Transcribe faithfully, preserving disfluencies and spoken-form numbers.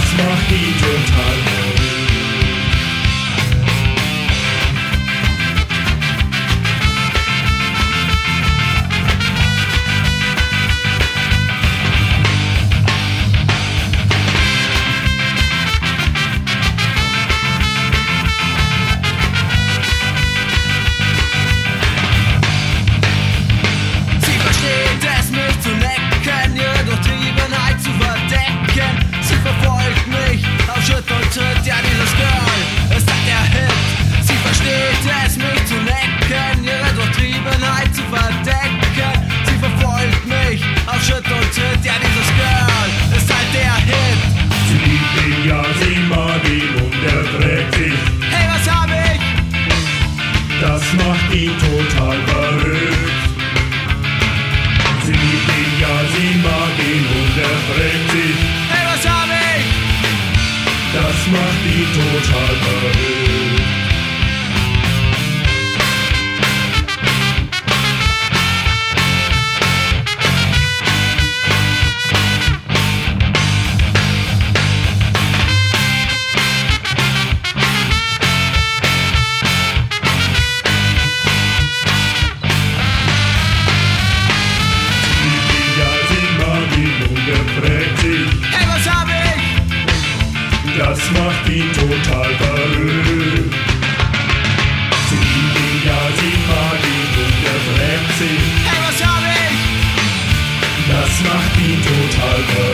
Das macht ihn total verrückt. Ja, dieses Girl ist halt der Hit. Sie versteht es, mich zu necken, ihre Durchtriebenheit zu verdecken. Sie verfolgt mich auf Schritt und Tritt. Ja, dieses Girl ist halt der Hit. Sie liebt ihn, ja, sie mag ihn und er trägt sich. Hey, was hab ich? Das macht ihn total verrückt. Sie liebt ihn, ja, sie mag ihn und er trägt sich. Hey, was hab ich? Das macht ihn total verrückt. Sie liebt ihn, ja, sie mag ihn und er trägt sich. Hey, was hab ich? Das macht ihn total verrückt. Sie liebt ihn, ja, sie mag ihn und er trägt sich. Hey, was hab ich? Das macht ihn total verrückt.